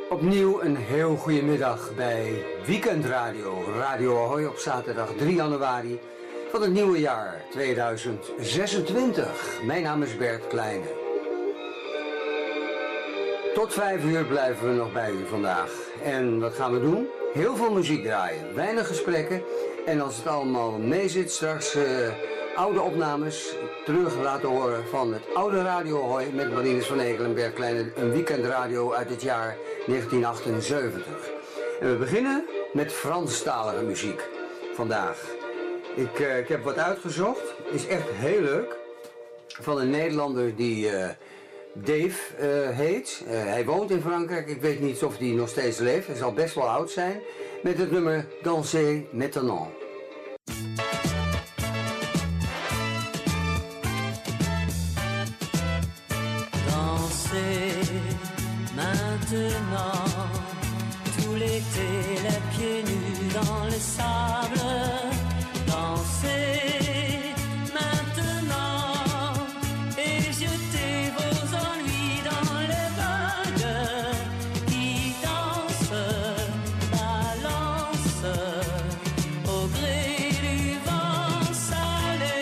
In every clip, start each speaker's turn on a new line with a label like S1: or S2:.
S1: Opnieuw een heel goede middag bij Weekend Radio, Radio Ahoy op zaterdag 3 januari van het nieuwe jaar 2026. Mijn naam is Bert Kleine. Tot 5 uur blijven we nog bij u vandaag. En wat gaan we doen? Heel veel muziek draaien, weinig gesprekken. En als het allemaal mee zit, straks oude opnames terug laten horen van het oude Radio Ahoy met Marines van Egel en Bert Kleine. Een weekendradio uit het jaar 1978. En we beginnen met Franstalige muziek vandaag. Ik heb wat uitgezocht. Is echt heel leuk. Van een Nederlander die Dave heet. Hij woont in Frankrijk. Ik weet niet of hij nog steeds leeft. Hij zal best wel oud zijn. Met het nummer Danser Maintenant.
S2: Danser maintenant, tout l'été, les pieds nus dans le sable. Dansez maintenant et jetez vos ennuis dans les vagues qui dansent, balancent au gré du vent salé.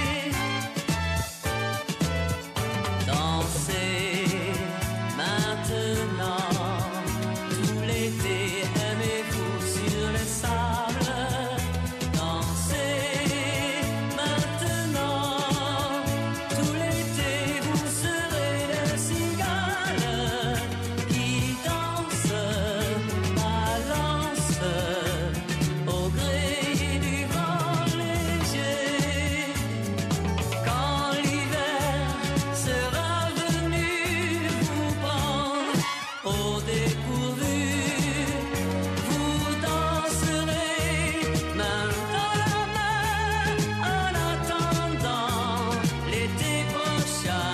S2: Dansez maintenant, tout l'été, aimez-vous sur le sable. Dansez maintenant, tout l'été, vous serez des cigales qui dansent, balancent au gré du vent léger. Quand l'hiver sera venu vous prendre au dépourvu, vous danserez main dans la main en attendant l'été prochain.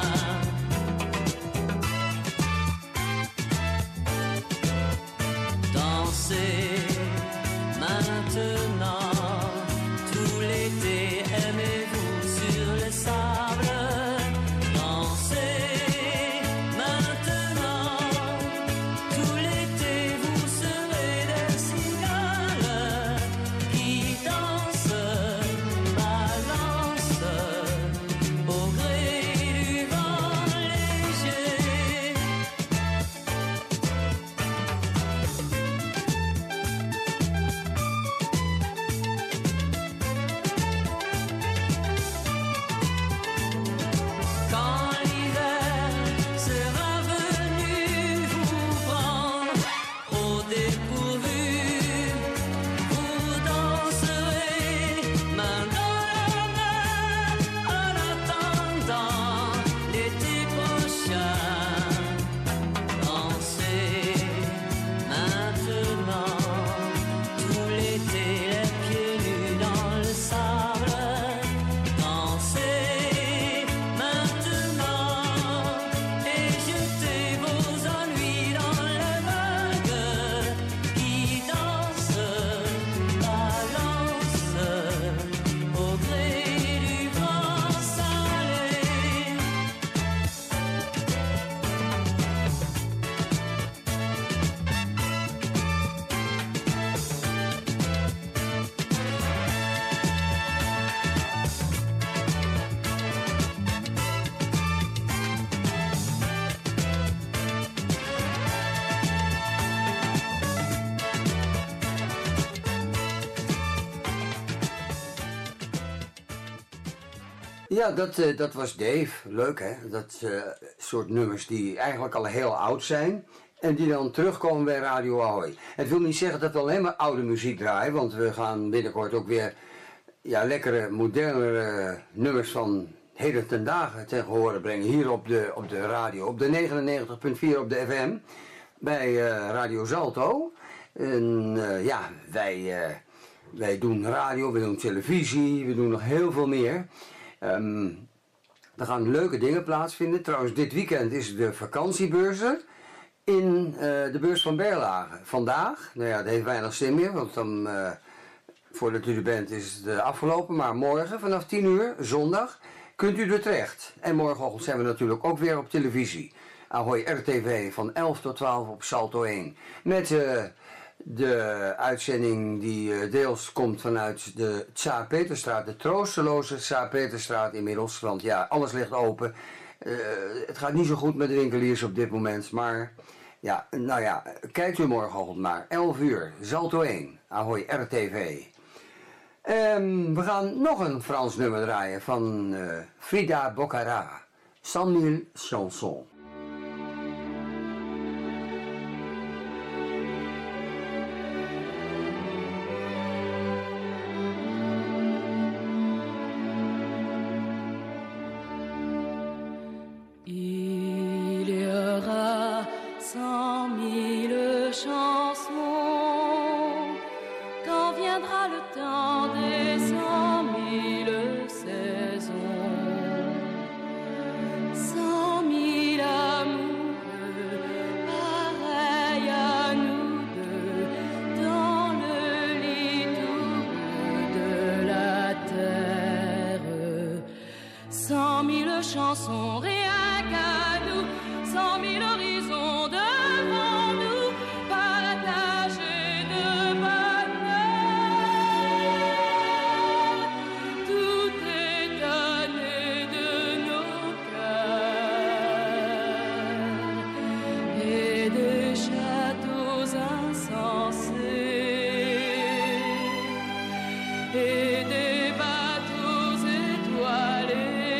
S2: Dansez maintenant, tout l'été, aimez-vous sur le sable. Dansez maintenant, tout l'été, vous serez des cigales qui dansent, balancent au gré du vent léger. Quand l'hiver sera venu vous prendre au dépourvu, vous danserez main dans la main en attendant l'été prochain. Dansez maintenant, tout l'été, les pieds nus dans le sable. Dansez maintenant et jetez vos ennuis dans les vagues qui dansent, balancent au gré du vent salé.
S1: Ja, dat was Dave. Leuk hè? Dat soort nummers die eigenlijk al heel oud zijn. En die dan terugkomen bij Radio Ahoy. Het wil niet zeggen dat we alleen maar oude muziek draaien. Want we gaan binnenkort ook weer lekkere, modernere nummers van heden ten dagen ten gehore brengen. Hier op de radio. Op de 99.4 op de FM. Bij Radio Zalto. En wij doen radio, we doen televisie. We doen nog heel veel meer. Er gaan leuke dingen plaatsvinden. Trouwens, dit weekend is de vakantiebeurs er in de beurs van Berlage. Vandaag, dat heeft weinig zin meer, want dan voordat u er bent is het afgelopen. Maar morgen vanaf 10 uur, zondag, kunt u er terecht. En morgenochtend zijn we natuurlijk ook weer op televisie. Ahoy RTV van 11 tot 12 op Salto 1. Met de uitzending die deels komt vanuit de Tsaar Peterstraat, de troosteloze Tsaar Peterstraat inmiddels. Want ja, alles ligt open. Het gaat niet zo goed met de winkeliers op dit moment, maar ja, nou ja, kijkt u morgenochtend maar. 11 uur, Salto 1, Ahoy RTV. We gaan nog een Frans nummer draaien van Frida Boccara, 100 000 chansons.
S2: Il y aura 100 000 chansons quand viendra le temps des 100 000 saisons. 100 000 amoureux, pareils à nous deux, dans le lit doux de la terre. 100 000 chansons, rien qu'à nous, 100 000 horizons devant nous, partagés de bonheur. Tout est donné de nos cœurs et des châteaux insensés et des bateaux étoilés.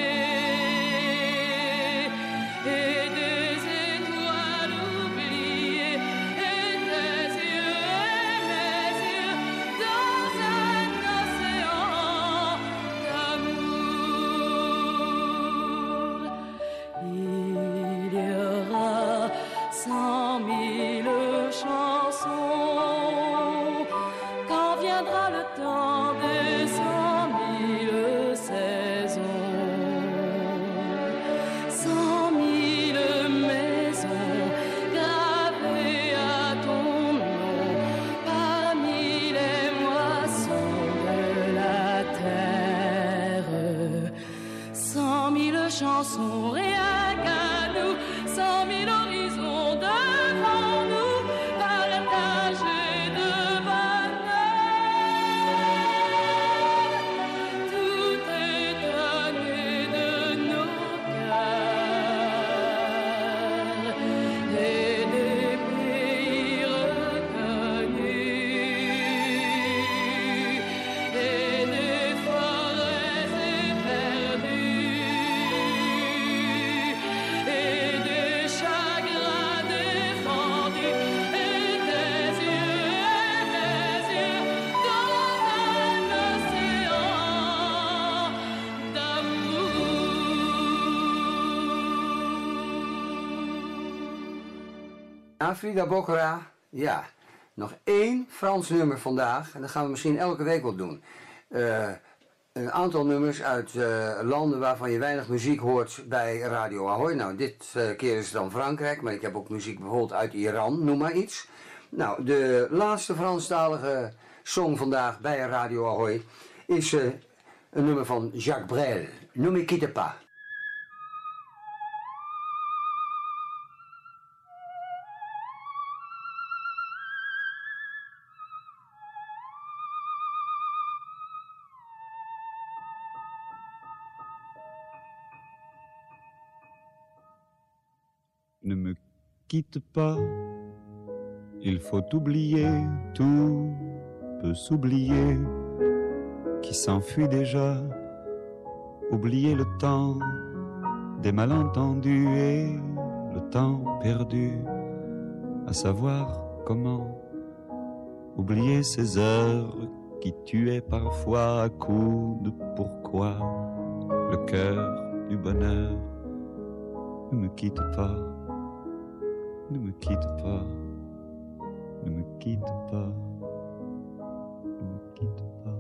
S2: Chansons, rien qu'à nous, 100 000 horizons devant nous, partagés de bonheur. Tout est donné de nos cœurs et des pays reconnus et des forêts éperdues.
S1: Frida Boccara, ja, nog 1 Frans nummer vandaag en dat gaan we misschien elke week wel doen. Een aantal nummers uit landen waarvan je weinig muziek hoort bij Radio Ahoy. Nou, dit keer is het dan Frankrijk, maar ik heb ook muziek bijvoorbeeld uit Iran, noem maar iets. Nou, de laatste Franstalige song vandaag bij Radio Ahoy is een nummer van Jacques Brel, Ne me quitte pas.
S3: Ne me quitte pas, il faut oublier, tout peut s'oublier, qui s'enfuit déjà, oublier le temps des malentendus et le temps perdu, à savoir comment oublier ces heures qui tuaient parfois à coups de pourquoi, le cœur du bonheur. Ne me quitte pas. Ne me quitte pas, ne me quitte pas, ne me quitte pas.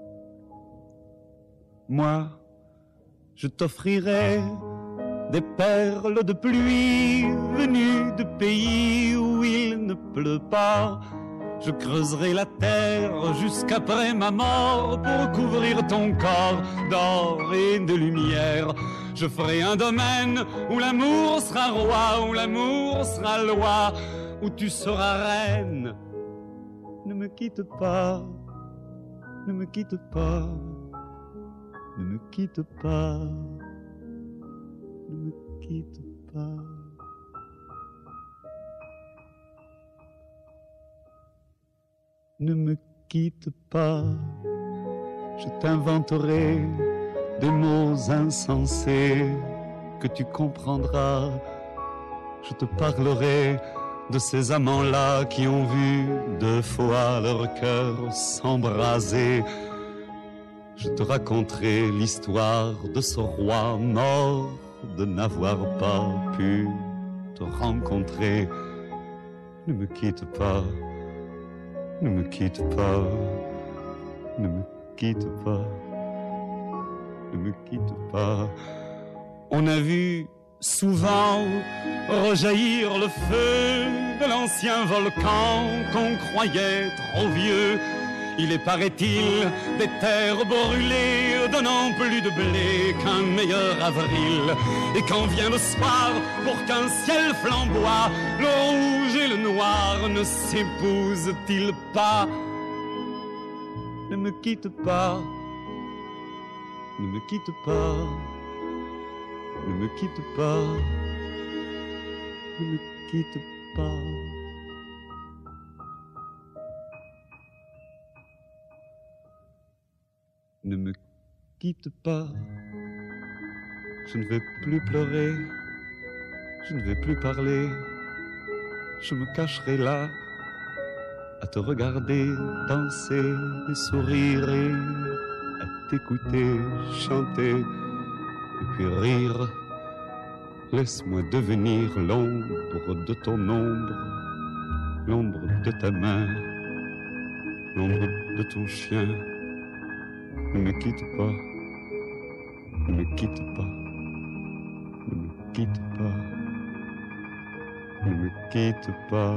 S3: Moi, je t'offrirai des perles de pluie venues de pays où il ne pleut pas. Je creuserai la terre jusqu'après ma mort pour couvrir ton corps d'or et de lumière. Je ferai un domaine où l'amour sera roi, où l'amour sera loi, où tu seras reine. Ne me quitte pas, ne me quitte pas, ne me quitte pas, ne me quitte pas. Ne me quitte pas, je t'inventerai des mots insensés que tu comprendras. Je te parlerai de ces amants-là qui ont vu 2 fois leur cœur s'embraser. Je te raconterai l'histoire de ce roi mort de n'avoir pas pu te rencontrer. Ne me quitte pas, ne me quitte pas, ne me quitte pas, ne me quitte pas. On a vu souvent rejaillir le feu de l'ancien volcan qu'on croyait trop vieux. Il est, paraît-il, des terres brûlées, donnant plus de blé qu'un meilleur avril. Et quand vient le soir, pour qu'un ciel flamboie, le rouge et le noir ne s'épousent-ils pas? Ne me quitte pas, ne me quitte pas, ne me quitte pas, ne me quitte pas. Ne me quitte pas, je ne vais plus pleurer, je ne vais plus parler, je me cacherai là, à te regarder danser et sourire et à t'écouter chanter et puis rire. Laisse-moi devenir l'ombre de ton ombre, l'ombre de ta main, l'ombre de ton chien. Ne me quitte pas, ne me quitte pas, ne me quitte pas, ne me quitte pas.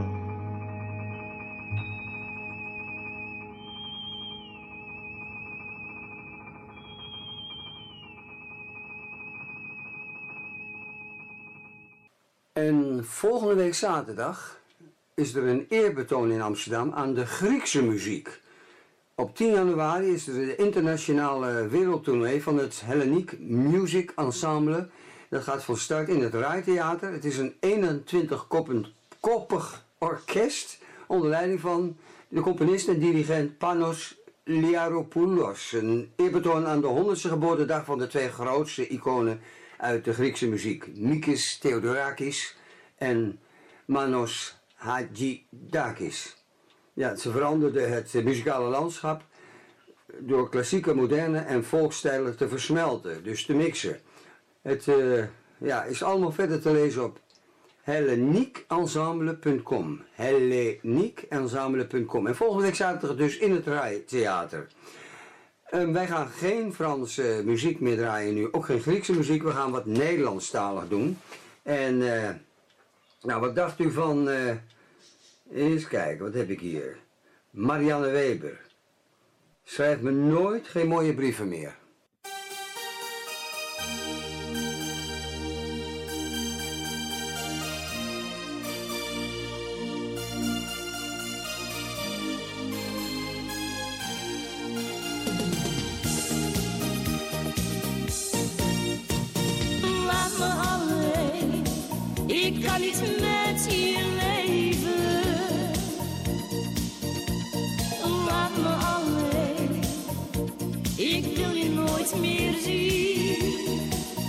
S1: En volgende week zaterdag is er een eerbetoon in Amsterdam aan de Griekse muziek. Op 10 januari is er de internationale wereldtournee van het Hellenic Music Ensemble. Dat gaat van start in het Rai Theater. Het is een 21-koppig orkest onder leiding van de componist en dirigent Panos Liaropoulos. Een eerbetoon aan de 100ste geboortedag van de 2 grootste iconen uit de Griekse muziek. Mikis Theodorakis en Manos Hadjidakis. Ja, ze veranderden het muzikale landschap door klassieke, moderne en volksstijlen te versmelten, dus te mixen. Het is allemaal verder te lezen op hellenicensemble.com. hellenicensemble.com. En volgende week zaterdag dus in het Rai Theater. Wij gaan geen Franse muziek meer draaien nu, ook geen Griekse muziek. We gaan wat Nederlandstalig doen. En wat dacht u van... eens kijken, wat heb ik hier? Marianne Weber. Schrijf me nooit geen mooie brieven meer.
S2: Laat me alleen, ik kan niet met je leven. Laat me alleen, ik wil je nooit meer zien.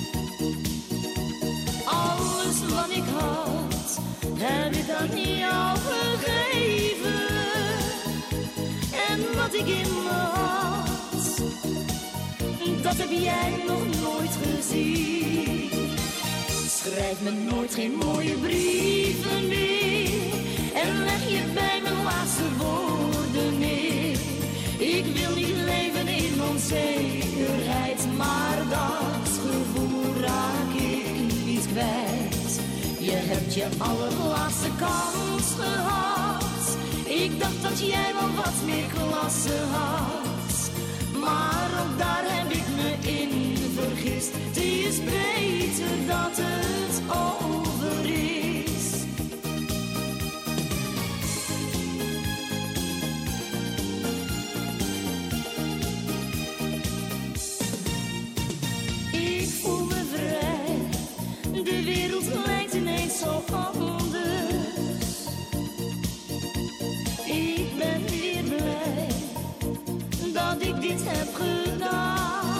S2: Alles wat ik had, heb ik aan jou gegeven. En wat ik in me had, dat heb jij nog nooit gezien. Schrijf me nooit geen mooie brieven meer en leg je bij mijn laatste woorden neer. Ik wil niet leven in onzekerheid, maar dat gevoel raak ik niet kwijt. Je hebt je allerlaatste kans gehad, Ik dacht dat jij wel wat meer klasse had, maar ook daar heb ik me in vergist. Het is beter dat het over is. Ik voel me vrij, de wereld lijkt ineens zo anders. Ik ben weer blij dat ik dit heb gedaan.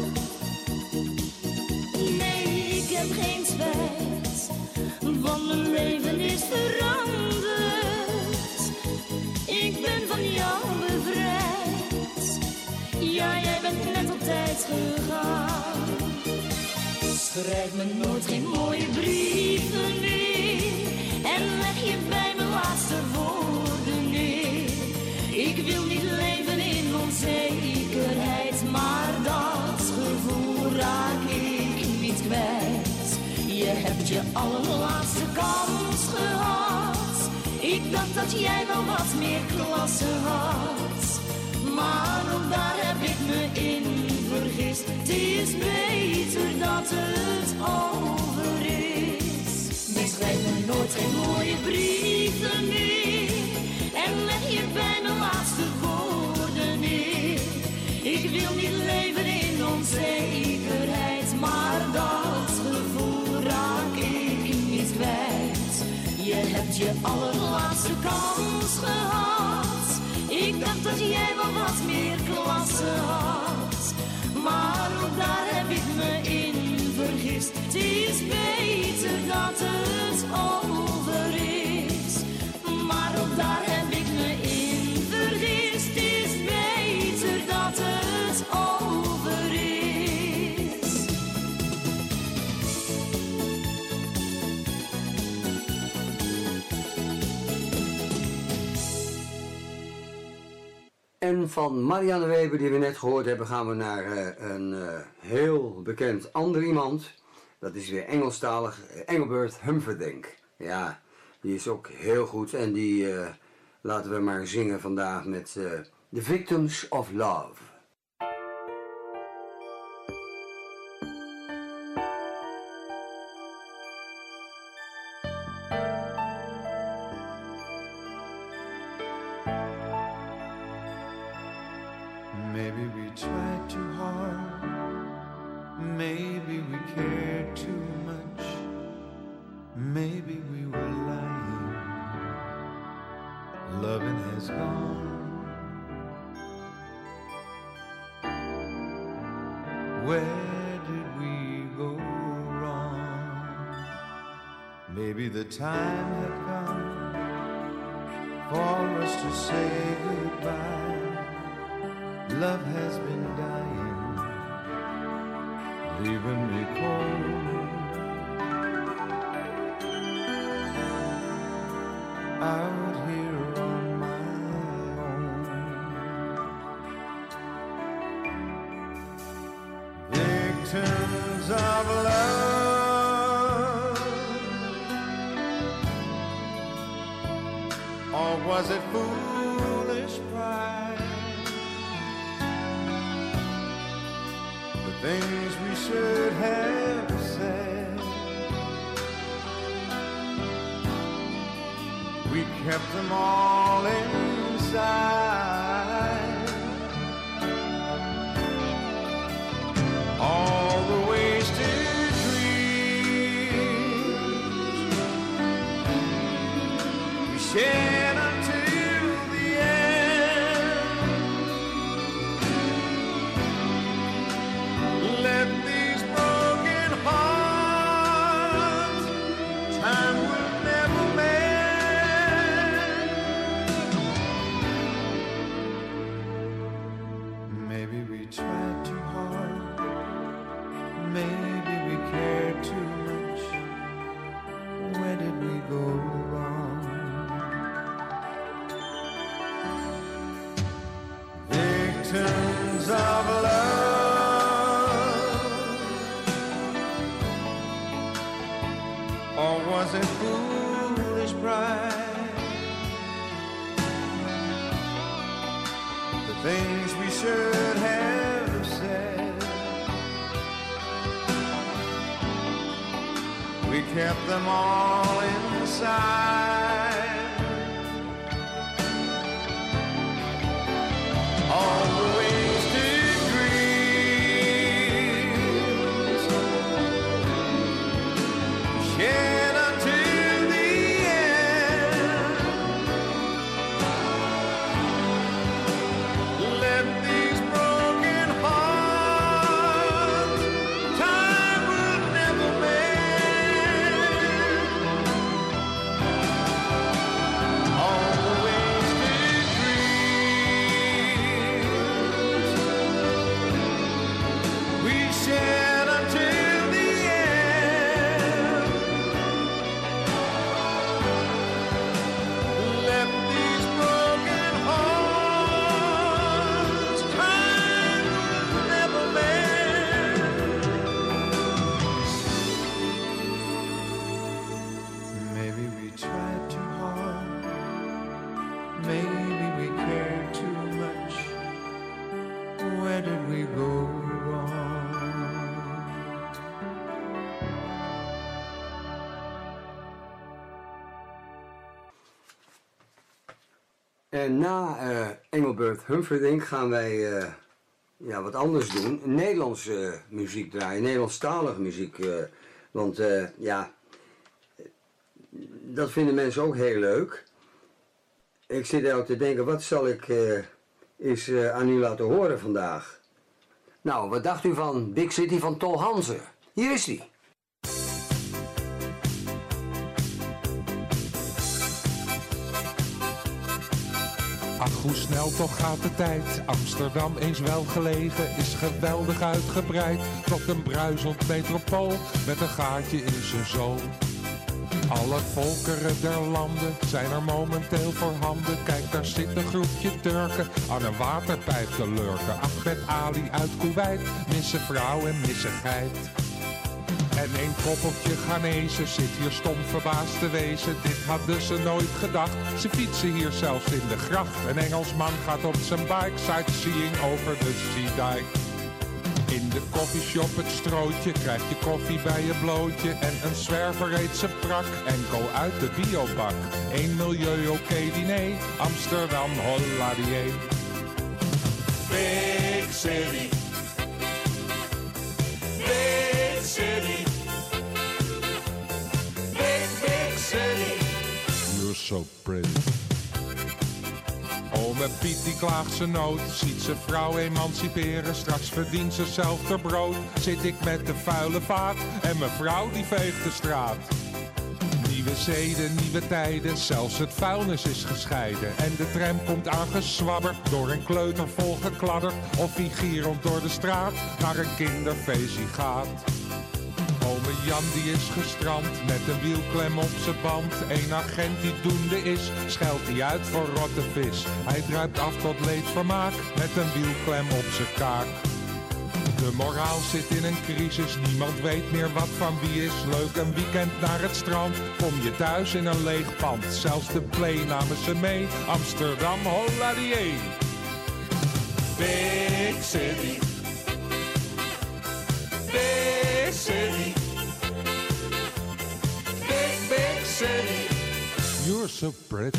S2: Nee, ik heb geen spijt, want mijn leven is veranderd. Ik ben van jou bevrijd, ja, jij bent net op tijd gegaan. Schrijf me nooit geen mooie brieven meer en leg je bij mijn laatste woorden neer. Ik wil niet leven in onzekerheid, maar dat gevoel raak ik niet kwijt. Je hebt je allerlaatste kans gehad. Ik dacht dat jij wel wat meer klasse had, maar ook daar heb ik me in vergist. Het is beter dat het over is. Dus schrijf me nooit geen mooie brieven meer en leg je bij mijn laatste woorden neer. Ik wil niet leven in onzekerheid, maar dat gevoel raak ik niet kwijt. Je hebt je allerlaatste kans gehad. Ik dacht dat jij wel wat meer klasse had, maar ook daar heb ik me in vergist. Het is beter dat het over is, maar ook daar heb ik me in vergist. Het is beter dat het over is.
S1: En van Marianne Weber, die we net gehoord hebben, gaan we naar een heel bekend ander iemand. Dat is weer Engelstalig, Engelbert Humperdinck. Ja, die is ook heel goed en die laten we maar zingen vandaag met The Victims of Love.
S4: Maybe we tried too hard, maybe we cared too much, maybe we were lying. Loving has gone. Where did we go wrong? Maybe the time had come for us to say goodbye. Love has been dying, leaving me cold. Out here on my own. Victims of love, or was it foolish pride? Things we should have said, we kept them all inside. All the wasted dreams we shared until the end. Let these broken hearts, time will never mend. Maybe we tried too hard, maybe we cared too much. Where did we go wrong? Victims of love, or was it foolish pride? things we should have said. We kept them all inside. All the wasted dreams shed until the end. Let these broken hearts time will never mend. All the wasted dreams we shed until the end. Let these broken hearts time will never mend. Maybe we tried too hard. Maybe we cared too much. Where did we go wrong?
S1: En na Engelbert Humperdinck gaan wij wat anders doen. Nederlandse muziek draaien, Nederlandstalige muziek. Want dat vinden mensen ook heel leuk. Ik zit er ook te denken, wat zal ik eens aan u laten horen vandaag? Nou, wat dacht u van Big City van Tol Hansen? Hier is die.
S5: Ach, hoe snel toch gaat de tijd. Amsterdam eens wel gelegen is geweldig uitgebreid tot een bruisend metropool met een gaatje in zijn zool. Alle volkeren der landen zijn er momenteel voorhanden. Kijk, daar zit een groepje Turken aan een waterpijp te lurken. Ahmed Ali uit Kuwait, missen vrouw en missen geit. En een koppeltje Ghanese zit hier stom verbaasd te wezen. Dit hadden ze nooit gedacht, ze fietsen hier zelfs in de gracht. Een Engelsman gaat op zijn bike sightseeing over de Zeedijk. In de koffieshop het strootje, krijg je koffie bij je blootje. En een zwerver eet zijn prak, enkel uit de biobak. 1 milieu oké diner, Amsterdam holladier. Big City, Big City, Big City. You're so pretty. Ome Piet die klaagt zijn nood, ziet zijn vrouw emanciperen. Straks verdient ze zelf haar brood. Zit ik met de vuile vaat en mijn vrouw die veegt de straat. Nieuwe zeden, nieuwe tijden, zelfs het vuilnis is gescheiden. En de tram komt aangeswabberd, door een kleuter volgekladderd. Of hij gierend door de straat naar een kinderfeestje gaat. Ome Jan die is gestrand, met een wielklem op zijn band. Eén agent die doende is, scheldt hij uit voor rotte vis. Hij druipt af tot leedvermaak, met een wielklem op zijn kaak. De moraal zit in een crisis, niemand weet meer wat van wie is. Leuk een weekend naar het strand, kom je thuis in een leeg pand. Zelfs de play namen ze mee, Amsterdam holladier. Big City, Big City, Big City. You're so pretty.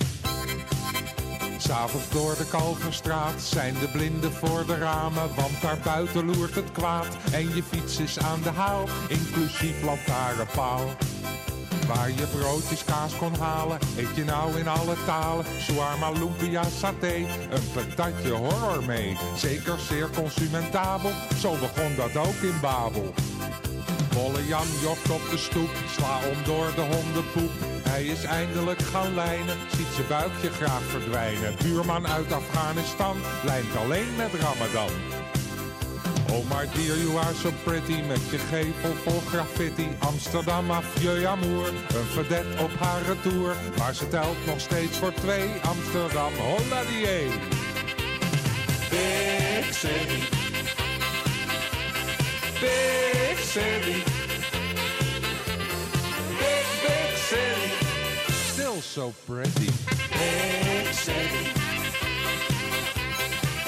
S5: S'avonds door de Kalverstraat zijn de blinden voor de ramen, want daar buiten loert het kwaad. En je fiets is aan de haal, inclusief lantaarnpaal. Waar je broodjes kaas kon halen, eet je nou in alle talen. Shawarma, lumpia, saté, een patatje horror mee. Zeker zeer consumentabel, zo begon dat ook in Babel. Bolle Jan jogt op de stoep, sla om door de hondenpoep. Hij is eindelijk gaan lijnen, ziet zijn buikje graag verdwijnen. Buurman uit Afghanistan, lijnt alleen met Ramadan. Oh my dear, you are so pretty, met je gevel vol graffiti. Amsterdam, vieux amour, een vedette op haar retour. Maar ze telt nog steeds voor 2, Amsterdam, holladier. Big City, Big City, Big City, still so pretty. Big City,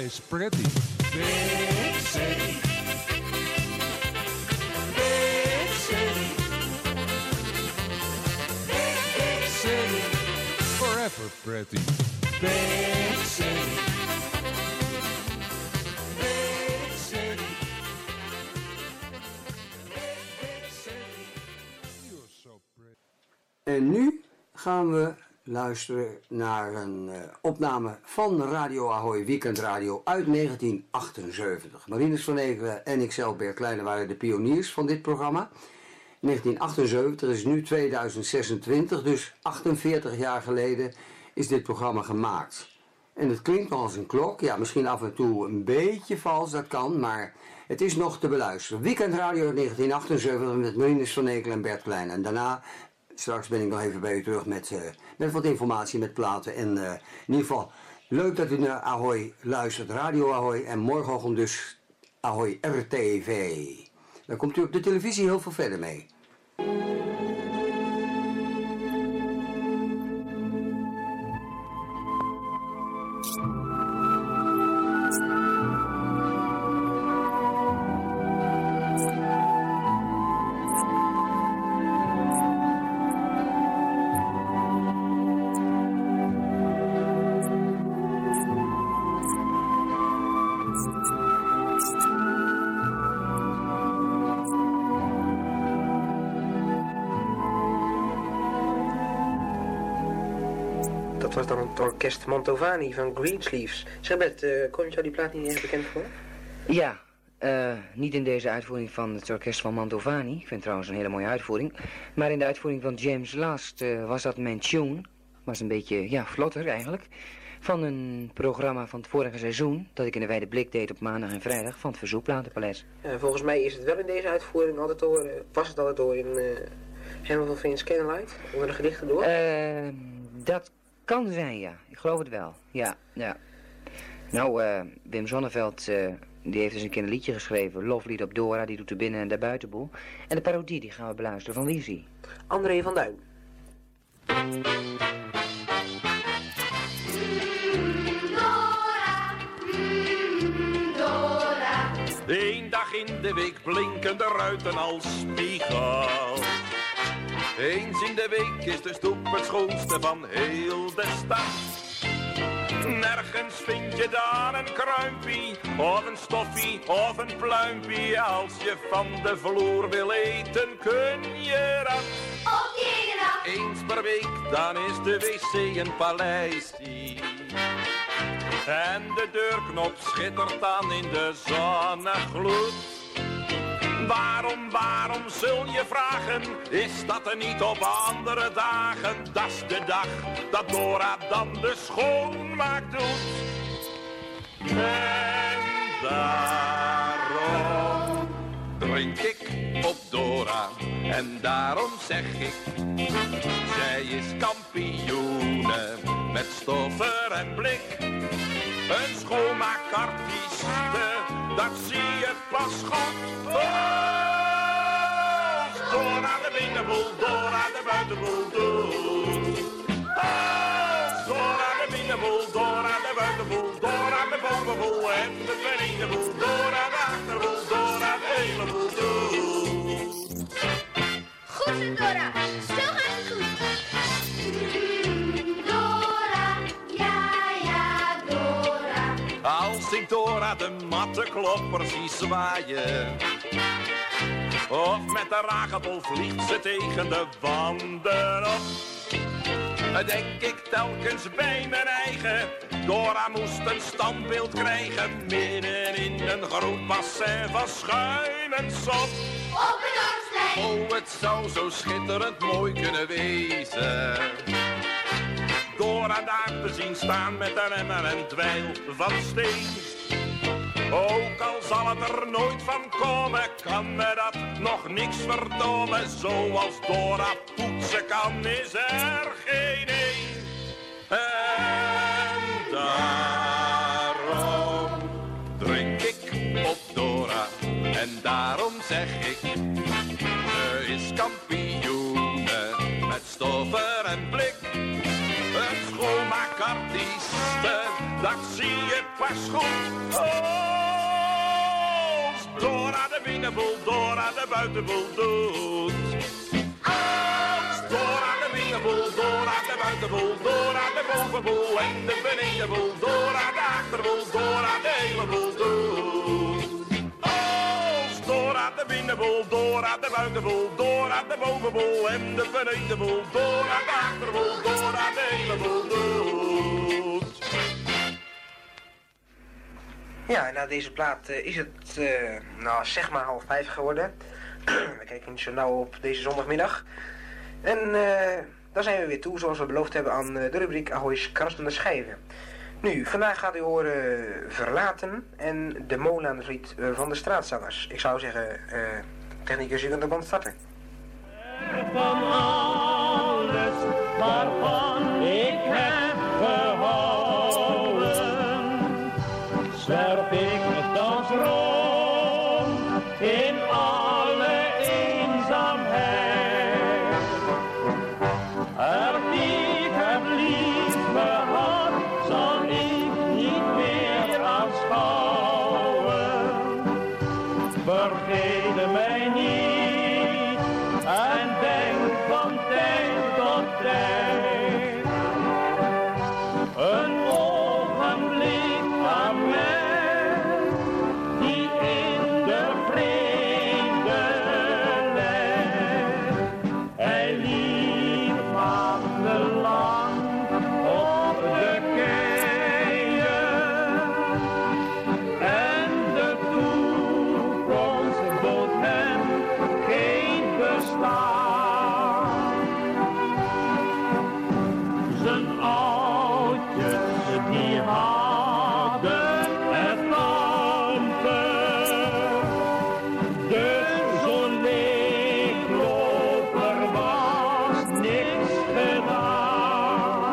S5: is Pretty.
S2: Big city. Big city. Big city.
S5: Forever Pretty.
S2: Big city. Big city. Big city.
S5: You're so pretty.
S1: En nu gaan we luisteren naar een opname van Radio Ahoy Weekend Radio uit 1978. Marinus van Egelen en ikzelf, Bert Kleine, waren de pioniers van dit programma. 1978 is nu 2026, dus 48 jaar geleden is dit programma gemaakt. En het klinkt nog als een klok, ja, misschien af en toe een beetje vals, dat kan, maar het is nog te beluisteren. Weekend Radio 1978 met Marinus van Egelen en Bert Kleine. En daarna, straks ben ik nog even bij u terug met wat informatie, met platen. En in ieder geval, leuk dat u naar Ahoy luistert, Radio Ahoy. En morgenochtend dus Ahoy RTV. Daar komt u op de televisie heel veel verder mee.
S6: Dat was dan het orkest Mantovani van Greensleeves. Zeg Bert, komt jou die plaat niet erg bekend voor?
S7: Ja, niet in deze uitvoering van het orkest van Mantovani. Ik vind trouwens een hele mooie uitvoering. Maar in de uitvoering van James Last was dat mijn tune. Was een beetje, ja, vlotter eigenlijk. Van een programma van het vorige seizoen. Dat ik in de Wijde Blik deed op maandag en vrijdag van het Verzoekplatenpaleis.
S6: Volgens mij is het wel in deze uitvoering altijd te horen. Was het altijd te horen in Hamilton Finn's Candlelight? Onder de gedichten door?
S7: Dat kan zijn, ja. Ik geloof het wel. Ja, ja. Nou, Wim Sonneveld, die heeft eens een keer een liedje geschreven. Loflied op Dora, die doet de binnen- en de buitenboel. En de parodie, die gaan we beluisteren. Van wie is die?
S6: André van Duin.
S8: Eén dag in de week blinken de ruiten als spiegel. Eens in de week is de stoep het schoonste van heel de stad. Nergens vind je dan een kruimpie, of een stoffie, of een pluimpie. Als je van de vloer wil eten, kun je dat.
S2: Op die dag.
S8: Eens per week, dan is de wc een paleisie. En de deurknop schittert dan in de zonnegloed. Waarom zul je vragen, is dat er niet op andere dagen? Dat is de dag dat Dora dan de schoonmaak doet. En daarom drink ik op Dora. En daarom zeg ik, zij is kampioene met stoffer en blik. Een schoonmaakartieste, dat zie je pas goed. Als Dora de binnenboel, Dora de buitenboel doet. Als Dora de binnenboel, Dora de buitenboel, Dora de bovenboel en de bennedenboel, Dora de achterboel, Dora de hele boel doet.
S2: Goed, Dora. Zo gaat het goed.
S8: Als ik Dora de matte kloppers zie zwaaien, of met de ragebol vliegt ze tegen de wanden op, denk ik telkens bij mijn eigen, Dora moest een standbeeld krijgen, midden in een groot bassin van schuim en sop.
S2: Op een dorpsplein.
S8: Oh, het zou zo schitterend mooi kunnen wezen, Dora daar te zien staan met een emmer en dweil van steen. Ook al zal het er nooit van komen, kan me dat nog niks verdomen. Zoals Dora poetsen kan, is er geen een. En daarom drink ik op Dora. En daarom zeg ik, ze is kampioene met stoffer en blik. Een schoonmaakartieste, dat zie je pas was goed. Als Dora de binnenboel, Dora de buitenboel doet. Als Dora de binnenboel, Dora de buitenboel, Dora de bovenboel en de benedenboel, Dora de achterboel, Dora de hele boel doet. Als Dora de binnenboel, Dora de buitenboel, Dora de bovenboel en de benedenboel, Dora de achterboel, Dora de hele boel doet.
S6: Ja, na deze plaat is het, nou zeg maar 4:30 geworden. We kijken niet zo nauw op deze zondagmiddag. En dan zijn we weer toe, zoals we beloofd hebben, aan de rubriek Ahoy's krassende schijven. Nu, vandaag gaat u horen Verlaten en De Molen aan het Riet van de Straatzangers. Ik zou zeggen, technicus, u kunt de band starten.
S2: Van alles waarvan ik heb gehouden, zwerf ik thans rond in alle eenzaamheid. Er die ik heb lief gehad, zal ik niet meer aanschouwen. Vergeet mij niet en denk van tijd tot tijd. Een ogenblik aan mij, die in de vrede leidt. Hij liep maandenlang op de keien en de toekomst bood hem geen bestaan. Zijn oudjes die hadden het amper, dus zo'n leegloper was niks gedaan.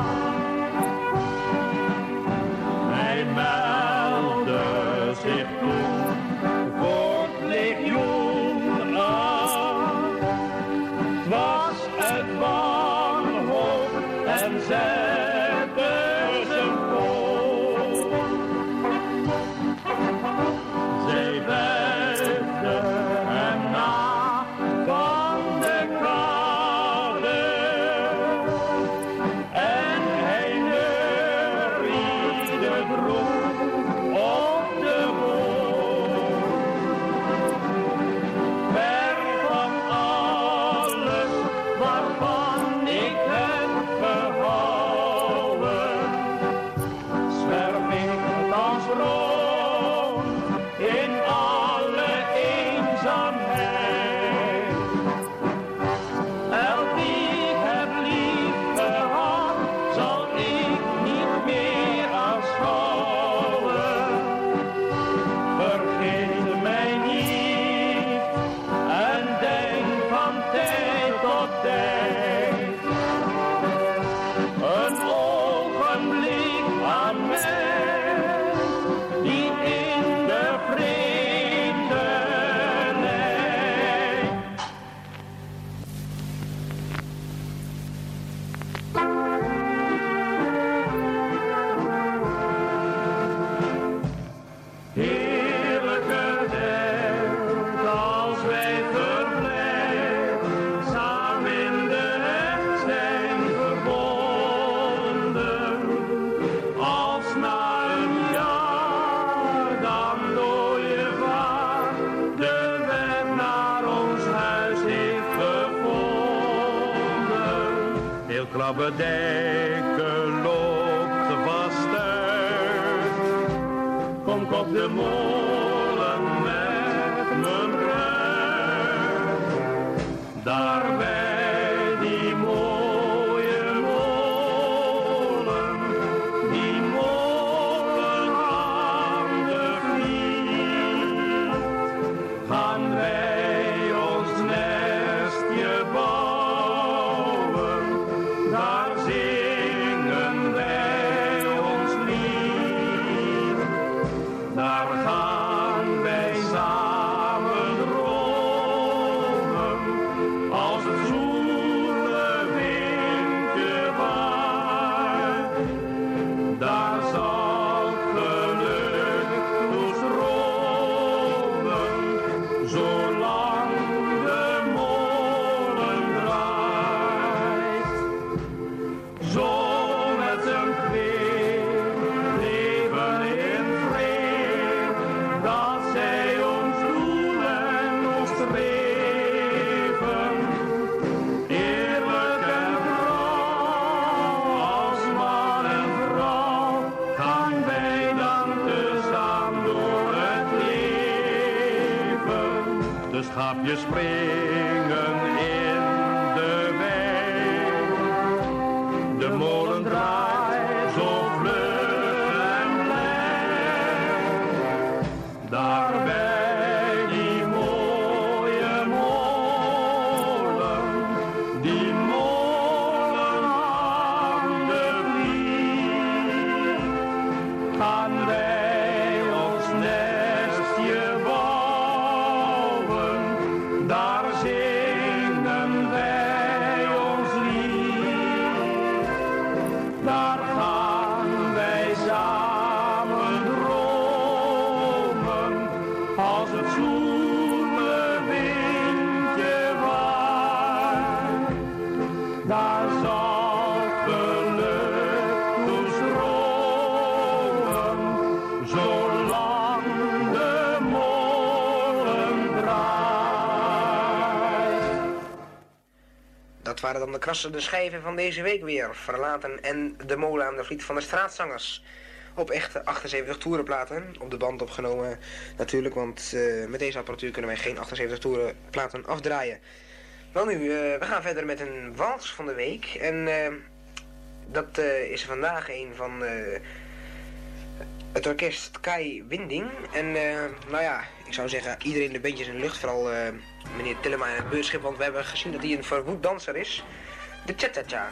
S2: Hij meldde zich toen voor het legioen aan. Het was het wanhoop en zette zijn poot. Zij wuifde hem na van de kade en hij neuriede droef op de boot. Ver van alles waarvan ik heb gehouden, zwerf ik thans rond in alle eenzaamheid. Elk die ik heb lief gehad, zal ik niet meer aanschouwen. Vergeet mij niet en denk van tijd tot tijd. Een ogenblik aan mij, die in de vrede leidt. Heerlijke tijd als wij verblijven, samen in de echt zijn verbonden. Als na een jaar dan Dooyevaart de weg naar ons huis heeft gevonden. Heel Klabberdijken loopt vast uit. Kom op de molen met mijn bruid. Daar bij die mooie molen, die molen aan de Vliet, gaan wij ons nestje bouwen. Daar zingen wij ons lied. Daar gaan
S9: schaapjes springen in de wei. De molen draait zo vlug en blij. Daar bij die mooie molen, die molen aan de vliet, gaan wij ons nestje bouwen, daar zingen wij ons lied. Daar gaan wij samen dromen, als het zoele windje waait. Daar zal geluk toestromen, zolang de molen draait.
S6: Dat waren dan de krassende schijven van deze week weer. Verlaten en de molen aan de vliet van de straatzangers. Op echte 78 toerenplaten. Op de band opgenomen natuurlijk, want met deze apparatuur kunnen wij geen 78 toerenplaten afdraaien. Wel nu, we gaan verder met een wals van de week. En dat is vandaag een van het orkest Kai Winding. En nou ja, ik zou zeggen, iedereen de beentjes in de lucht. Vooral meneer Tillema in het beurtschip, want we hebben gezien dat hij een verwoed danser is. De cha-cha-cha.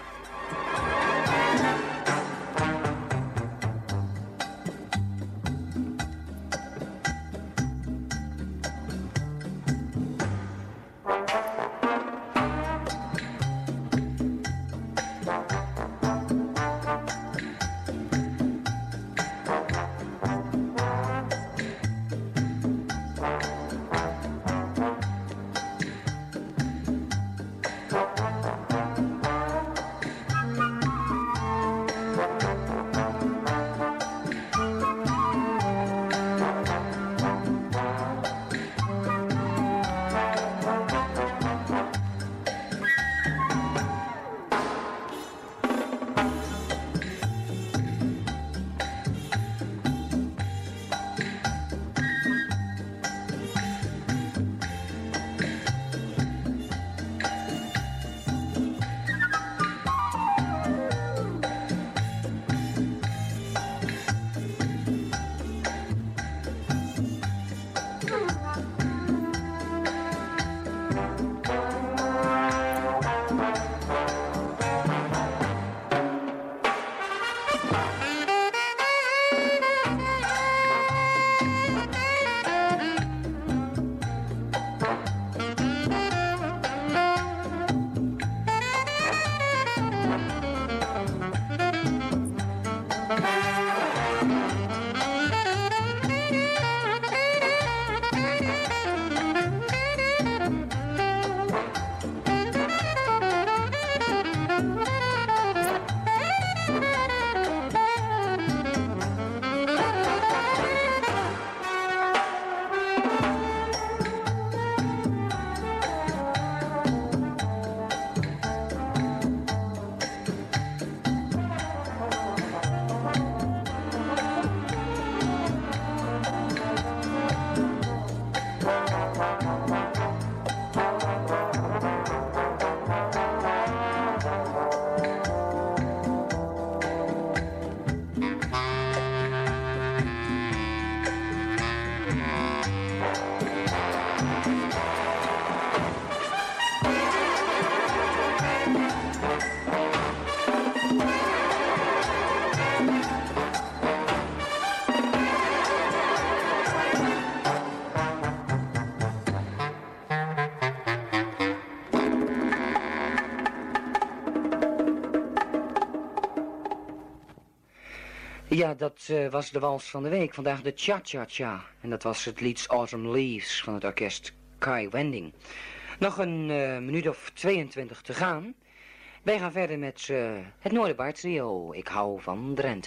S7: Ja, dat was de wals van de week. Vandaag de cha-cha-cha. En dat was het lied Autumn Leaves van het orkest Kai Winding. Nog een minuut of 22 te gaan. Wij gaan verder met het Noorderbaard Trio. Ik hou van Drenthe.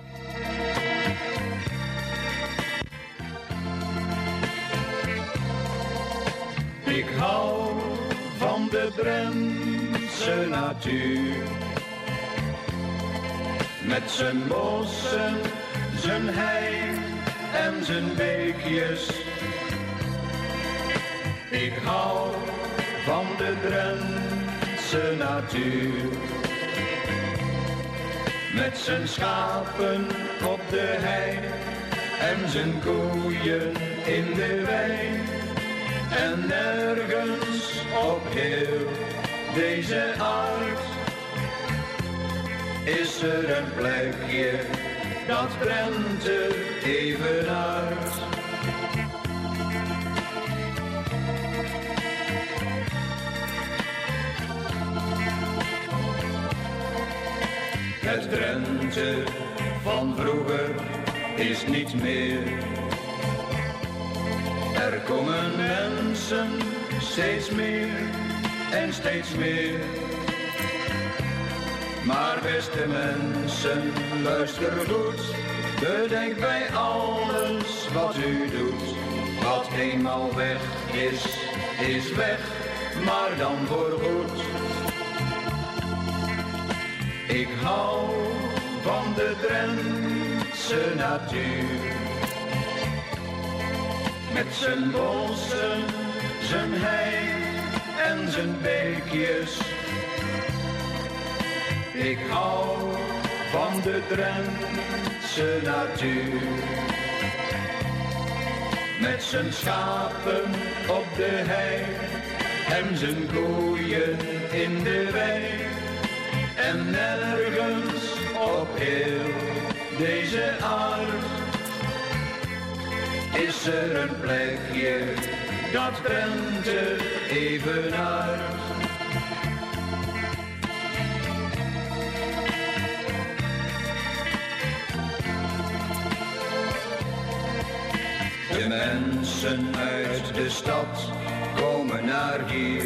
S9: Ik hou van de Drentse natuur. Met zijn bossen, zijn hei en zijn beekjes. Ik hou van de Drentse natuur. Met zijn schapen op de hei en zijn koeien in de wei. En nergens op heel deze aard is er een plekje dat Drenthe evenaart. Het Drenthe van vroeger is niet meer. Er komen mensen steeds meer en steeds meer. Maar beste mensen, luister goed. Bedenk bij alles wat u doet. Wat eenmaal weg is, is weg, maar dan voorgoed. Ik hou van de Drentse natuur. Met zijn bossen, zijn hei en zijn beekjes. Ik hou van de Drentse natuur. Met zijn schapen op de hei en zijn koeien in de wei. En nergens op heel deze aard is er een plekje dat Drenthe evenaart. De mensen uit de stad komen naar hier.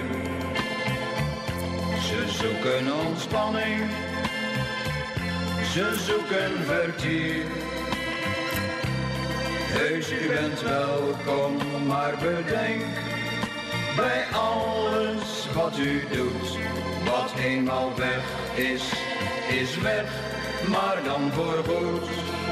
S9: Ze zoeken ontspanning, ze zoeken vertier. Heus, u bent welkom, maar bedenk bij alles wat u doet. Wat eenmaal weg is, is weg, maar dan voorgoed.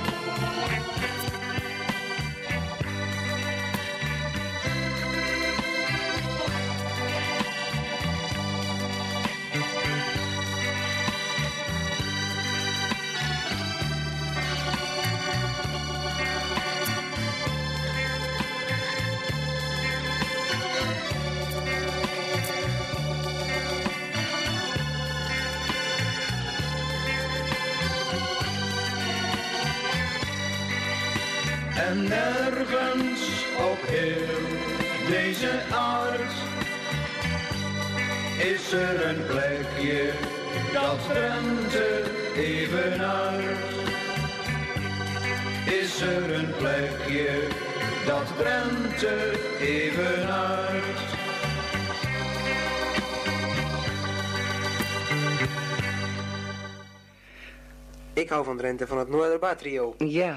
S9: En nergens op heel deze aard is er een plekje dat Drenthe evenaart. Is er een plekje dat Drenthe evenaart.
S6: Ik hou van Drenthe, van het Noorderbaar trio.
S7: Ja,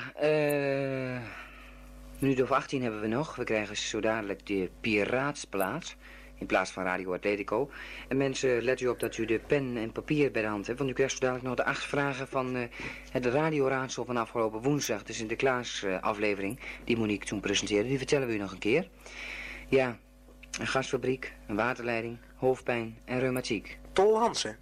S7: minuut of 18 hebben we nog. We krijgen zo dadelijk de Piraatsplaats in plaats van Radio Atletico. En mensen, let u op dat u de pen en papier bij de hand hebt, want u krijgt zo dadelijk nog de 8 vragen van het radioraadsel van afgelopen woensdag, de Sinterklaas aflevering, die Monique toen presenteerde. Die vertellen we u nog een keer. Ja, een gasfabriek, een waterleiding, hoofdpijn en reumatiek.
S6: Tol Hansen.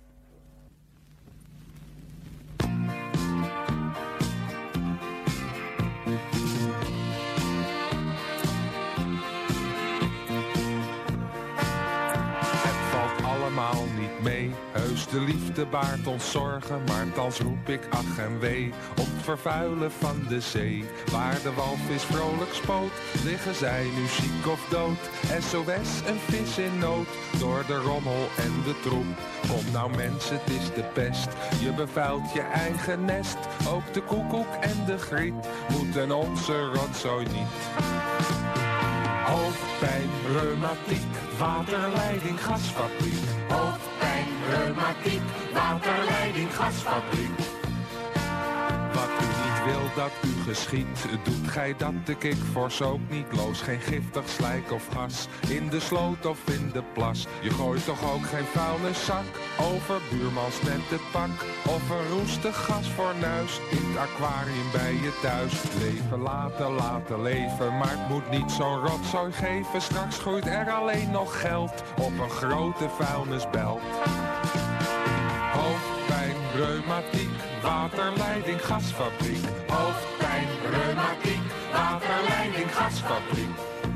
S5: Allemaal niet mee, heus de liefde baart ons zorgen, maar thans roep ik ach en wee om het vervuilen van de zee. Waar de walvis vrolijk spoot, liggen zij nu ziek of dood. SOS, een vis in nood, door de rommel en de troep. Kom nou mensen, het is de pest, je bevuilt je eigen nest. Ook de koekoek en de griet moeten onze rotzooi niet. Hoofdpijn, reumatiek, waterleiding, gasfabriek.
S10: Hoofdpijn, reumatiek, waterleiding, gasfabriek.
S5: Wat u niet wil dat u geschiet, doet gij dat de kik fors ook niet loos. Geen giftig slijk of gas, in de sloot of in de plas. Je gooit toch ook geen vuilniszak over buurmans nette pak. Of een roestig gasfornuis in het aquarium bij je thuis. Leven laten leven, maar het moet niet zo'n rotzooi geven. Straks groeit er alleen nog geld op een grote vuilnisbelt. Hoofdpijn, reumatiek, waterleiding, gasfabriek. Hoofdpijn, reumatiek, waterleiding, gasfabriek.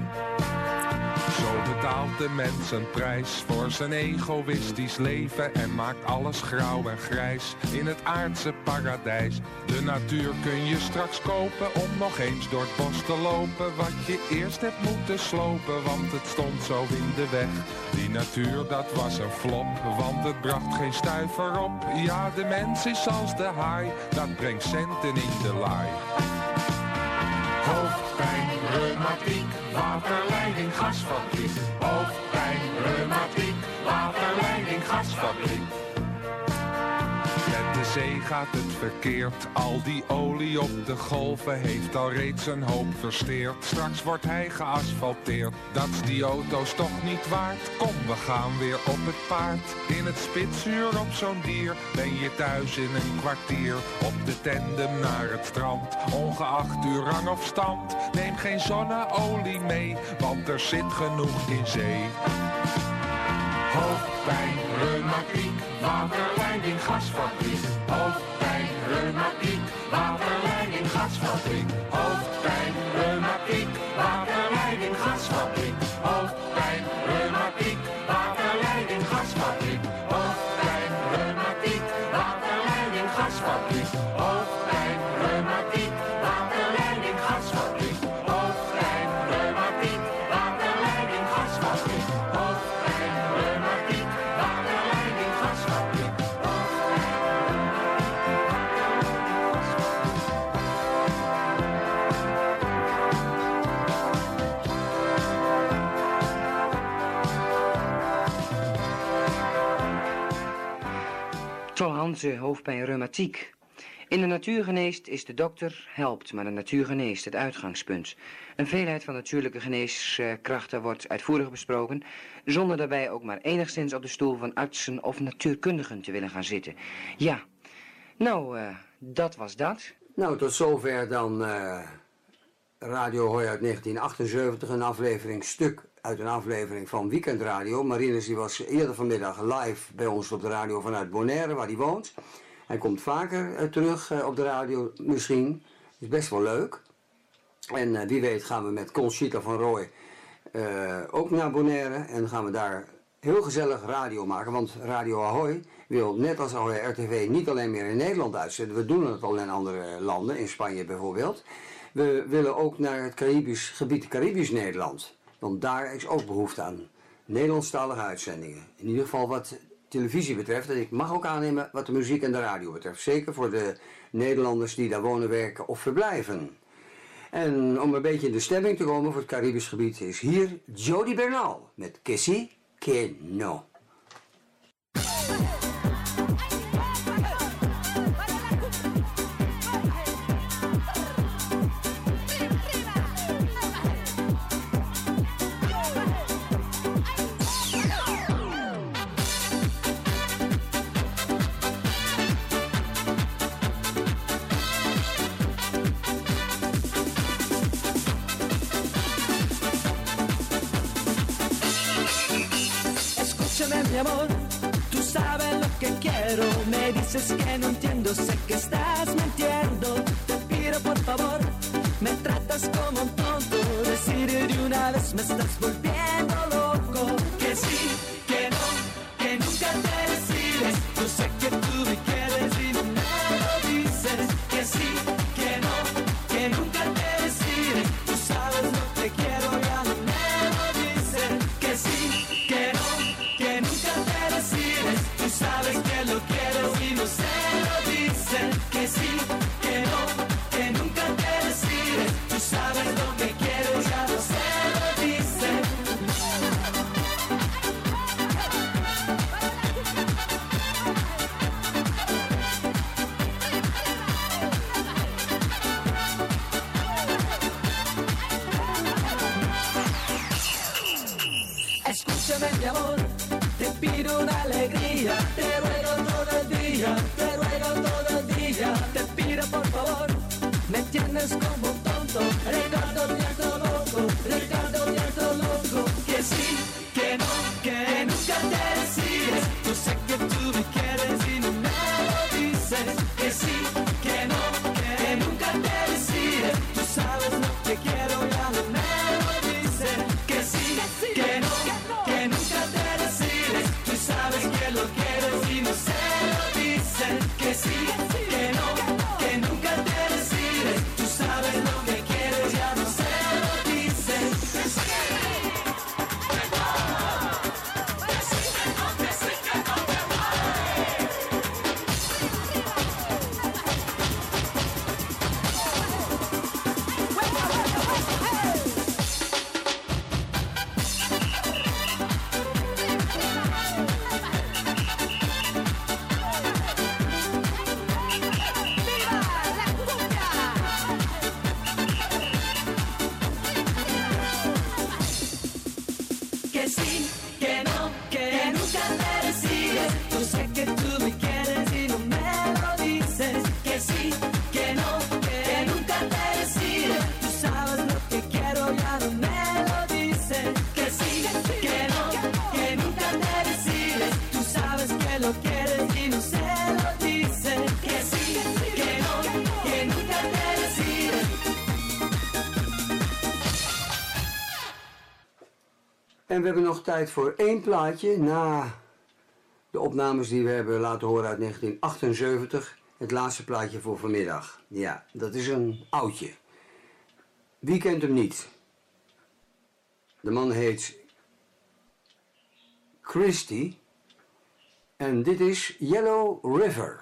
S5: Zo betaalt de mens een prijs voor zijn egoïstisch leven en maakt alles grauw en grijs in het aardse paradijs. De natuur kun je straks kopen om nog eens door het bos te lopen. Wat je eerst hebt moeten slopen, want het stond zo in de weg. Die natuur, dat was een flop, want het bracht geen stuiver op. Ja, de mens is als de haai, dat brengt centen in de laai. Hoofdpijn, reumatiek, waterleiding, gasfabriek. Hoofdpijn, reumatiek, waterleiding, gasfabriek. Met de zee gaat het verkeerd, al die olie op de golven heeft al reeds een hoop versteerd. Straks wordt hij geasfalteerd, dat's die auto's toch niet waard. Kom, we gaan weer op het paard, in het spitsuur op zo'n dier. Ben je thuis in een kwartier, op de tandem naar het strand. Ongeacht uw rang of stand, neem geen zonneolie mee, want er zit genoeg in zee. Hoofdpijn, reumatiek, waterleiding, gasfabriek. Hoofdpijn, reumatiek, waterleiding, gasfabriek. Hoofdpijn, reumatiek, waterleiding, gasfabriek. Hoofdpijn, reumatiek, waterleiding, gasfabriek. Hoofdpijn, reumatiek, waterleiding, gasfabriek. Hoofdpijn, reumatiek, waterleiding, gasfabriek. Hoofdpijn, reumatiek, waterleiding, gasfabriek.
S7: Hanze, hoofdpijn, reumatiek. In de natuur geneest is de dokter helpt, maar de natuur geneest, het uitgangspunt. Een veelheid van natuurlijke geneeskrachten wordt uitvoerig besproken, zonder daarbij ook maar enigszins op de stoel van artsen of natuurkundigen te willen gaan zitten. Ja, nou, dat was dat.
S1: Nou, tot zover dan Radio Hoi uit 1978, een afleveringsstuk uit een aflevering van Weekend Radio. Marinus die was eerder vanmiddag live bij ons op de radio vanuit Bonaire, waar hij woont. Hij komt vaker terug op de radio misschien. Is best wel leuk. En wie weet gaan we met Conchita van Rooij ook naar Bonaire. En gaan we daar heel gezellig radio maken. Want Radio Ahoy wil net als Ahoy RTV niet alleen meer in Nederland uitzenden. We doen het al in andere landen, in Spanje bijvoorbeeld. We willen ook naar het Caribisch gebied, Caribisch Nederland. Want daar is ook behoefte aan Nederlandstalige uitzendingen. In ieder geval wat televisie betreft. En ik mag ook aannemen wat de muziek en de radio betreft. Zeker voor de Nederlanders die daar wonen, werken of verblijven. En om een beetje in de stemming te komen voor het Caribisch gebied is hier Jody Bernal met Que Sí, Que No.
S10: Mi amor, tú sabes lo que quiero. Me dices que no entiendo, sé que estás mintiendo. Te pido por favor, me tratas como un tonto. Decir de una vez me estás volviendo loco. Que sí, que no, que nunca te decides. Yo sé que tú me quieres y no me lo dices. Que sí, que no, que nunca te decides. Tú sabes lo que quiero, ya no me lo dices. Que sí, que no, que nunca te decides. Tú sabes que lo quiero y no se lo dicen. Que sí, que no, que nunca te decides. Tú sabes lo que quiero, ya no se lo dicen. pídeme mi amor, te pido una alegría, te ruego todo el día, te ruego todo el día, te pido por favor, me tienes como un tonto, Ricardo Nieto loco, Ricardo Nieto loco, que sí, que no, que nunca te decides, yo sé que tú me quieres y no me lo dices, que sí, que no, que nunca te decides, tú sabes lo que quiero, ya no me lo dices, que sí, que no, que nunca te decides, tú sabes que lo quieres y no se lo dices, que sí, que no, que nunca te decides, tú sabes lo que quieres, ya no se lo dices. Que sí, que no, que nunca te decides, yo sé que tú me quieres y no me lo dices, que sí, que no, que nunca te decides, tú sabes lo que quiero, ya no me lo dices, que sí, que no, que nunca te decides, tú sabes que lo quieres y no se lo dices, que sí, que no, que nunca te decides.
S1: En we hebben nog tijd voor één plaatje na de opnames die we hebben laten horen uit 1978. Het laatste plaatje voor vanmiddag. Ja, dat is een oudje. Wie kent hem niet? De man heet Christy en dit is Yellow River.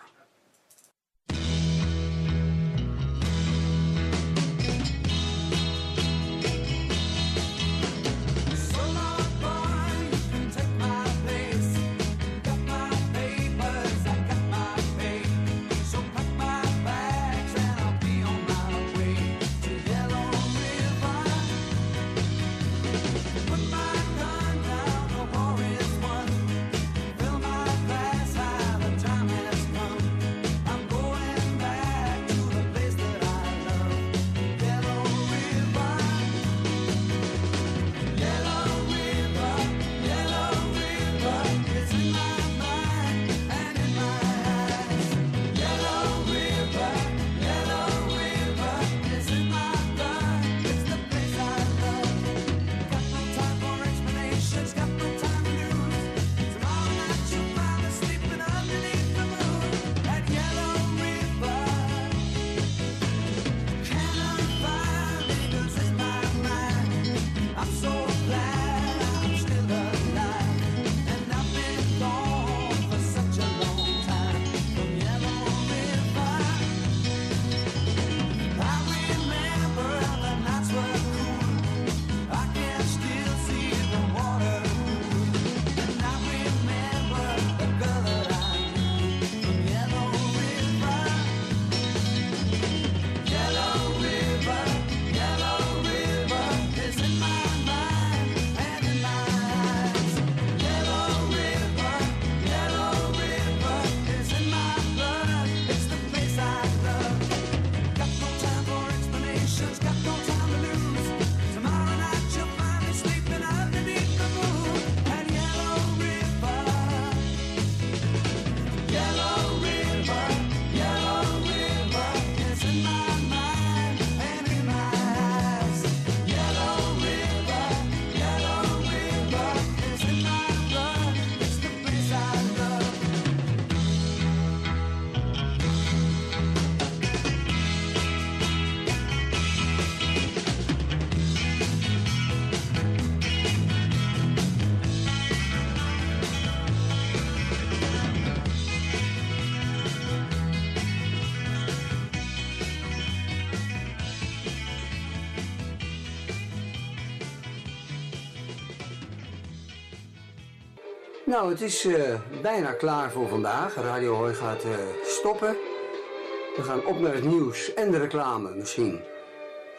S1: Nou, het is bijna klaar voor vandaag. Radio Hoi gaat stoppen. We gaan op naar het nieuws en de reclame misschien.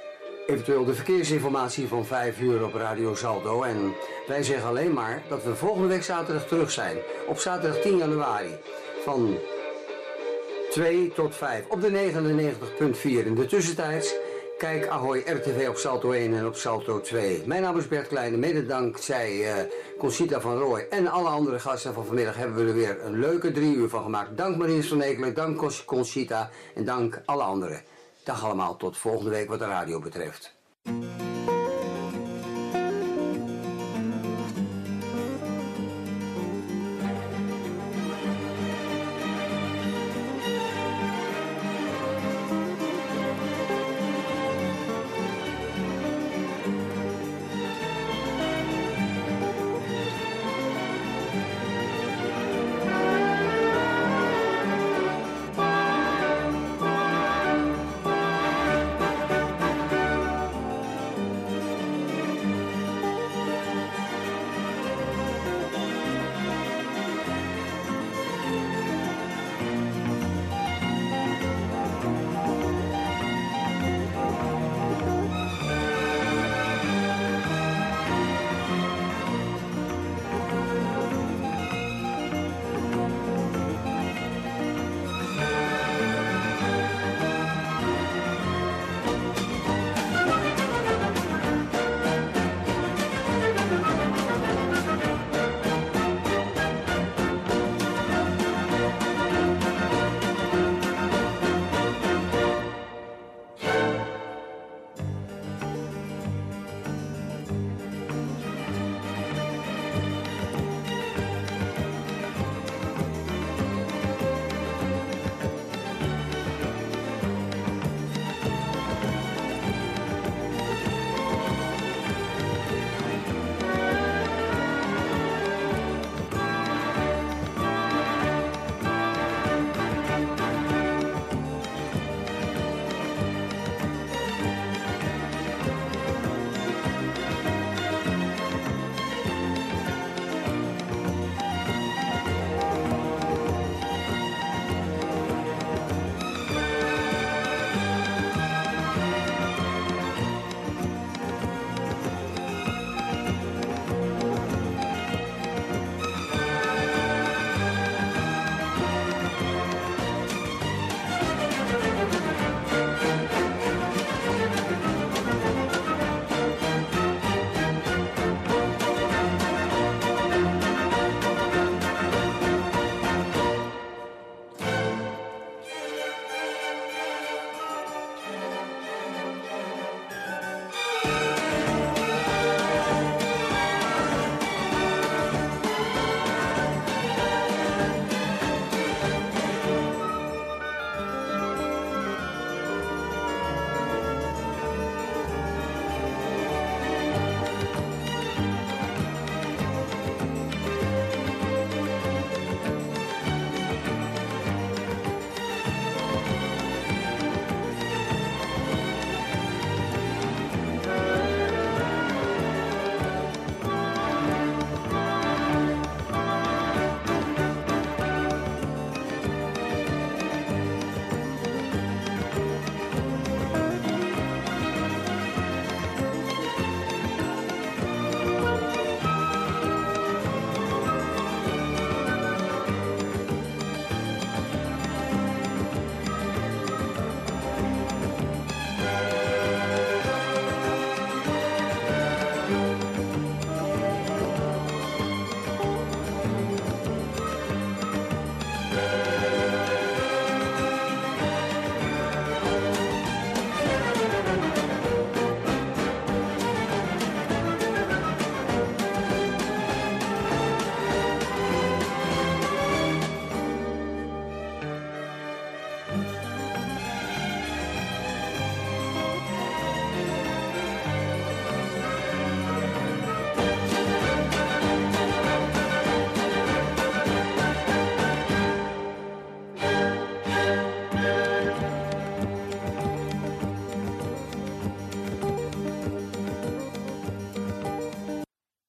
S1: Eventueel de verkeersinformatie van 5 uur op Radio Salto. En wij zeggen alleen maar dat we volgende week zaterdag terug zijn. Op zaterdag 10 januari. Van 2 tot 5 op de 99.4. In de tussentijd, kijk Ahoy RTV op Salto 1 en op Salto 2. Mijn naam is Bert Kleine, mede dankzij Conchita van Rooij en alle andere gasten van vanmiddag hebben we er weer een leuke 3 uur van gemaakt. Dank Maries van Ekelen, dank Conchita en dank alle anderen. Dag allemaal, tot volgende week wat de radio betreft.